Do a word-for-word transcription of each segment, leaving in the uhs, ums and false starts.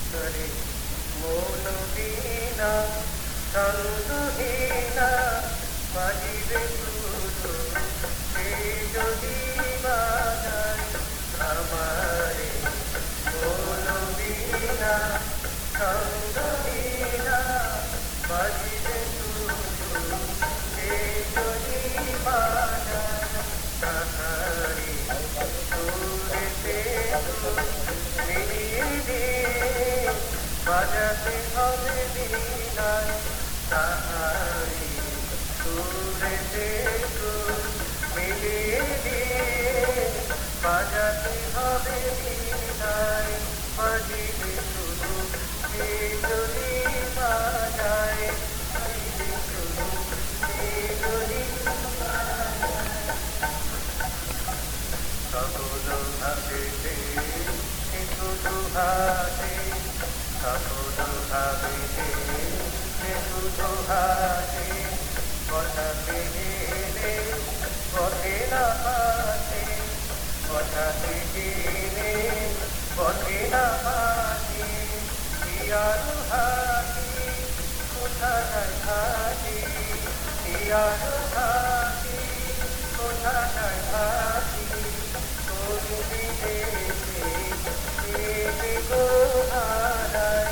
করে মন বিনা ছন্দহীনা বাজিবে শুধু সে যদি বাজায় আমারে মন বিনা ছন্দহীনা বাজিবে শুধু সে যদি বাজায় তাহারি সুরেতে মিলিয়ে দিয়ে বাজাতে হবে বিনায় তাহারি সুরেতে মিলিয়ে দিয়ে বাজাতে হবে বিনায় বাজিবে শুধু সে যদি বাজায় বাজিবে শুধু সে যদি সকল ভাবেতে সে শুধু হাতে সকল ভাবেতে সে শুধু হাতে কথাতে গেলে পথে না পাতে কথাতে গেলে পথে না পাতে ইয়ার হাতি কোথায় হাতি ইয়ার হাতি কোথায় হাতি করবি দেশে দেবে গো হারায়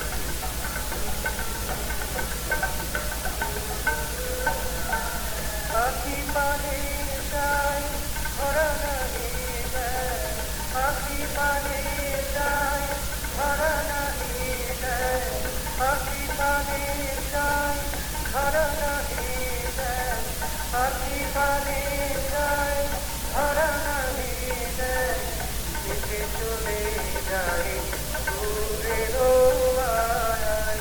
আখি পানে যায় ধরা নাহি যায় আখি পানে যায় ধরা নাহি যায় আখি পানে যায় ধরা নাহি যায় আখি পানে যায় ধরা নাহি যায় এসে চলে যায় দূরের মায়ায়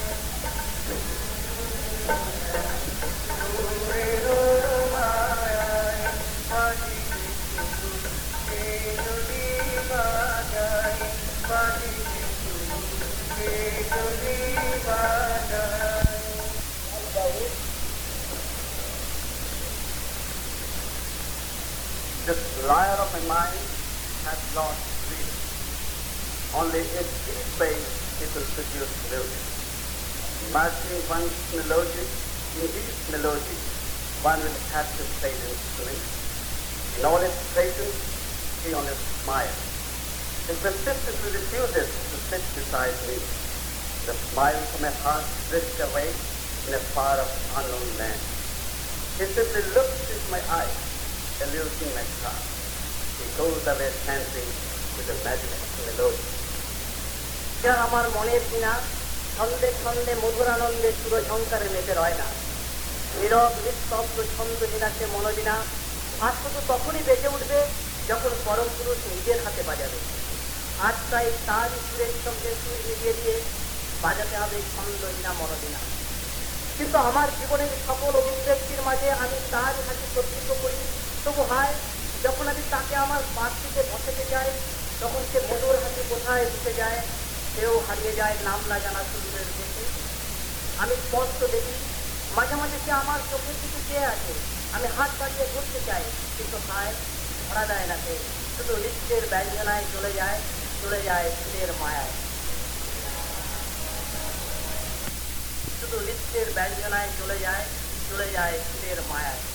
দূরের মায়ায় বাজিবে শুধু সে যদি বাজায় বাজিবে শুধু সে যদি বাজায় This lyre of my mind has lost freedom. Only in these ways it will produce music. Mastering one's melody, in these melodies, one will have to play the instrument. In all its praises, he only smiles. He persistently refuses to sit beside me. The smile from my heart drifts away in a far off unknown land. He simply looks into my eyes, eluding my heart. He goes away dancing with a magic melody. যা আমার মনের কিনা ছন্দে ছন্দে মধুরানন্দে সুর ঝঙ্কারে মেতে রয় না নীরব নিস্তব্ধ ছন্দ বিনাশে মনোবিনা আজ শুধু তখনই বেজে উঠবে যখন পরম পুরুষ নিজের হাতে বাজাবে আজ তাই তারই সুরের সঙ্গে সুর মিলিয়ে দিয়ে বাজাতে হবে ছন্দহীনা মনোবিনা কিন্তু আমার জীবনের সকল অভিব্যক্তির মাঝে আমি তারই হাতে প্রতিজ্ঞ করি তবু হায় যখন আমি তাকে আমার পার্থিতে বসাতে যাই তখন সে মধুর হাতে কোথায় ঢুকে যায় সেও হারিয়ে যায় নাম না জানা সুদূরের দেশে আমি স্পষ্ট দেখি মাঝে মাঝে সে আমার চোখের দিকে চেয়ে আছে আমি হাত বাড়িয়ে ধরতে চাই কিন্তু হায় ধরা দেয় না সে শুধু নৃত্যের ব্যঞ্জনায় চলে যায় চলে যায় ফুলের মায়ায় শুধু নৃত্যের ব্যঞ্জনায় চলে যায় চলে যায় ফুলের মায়ায়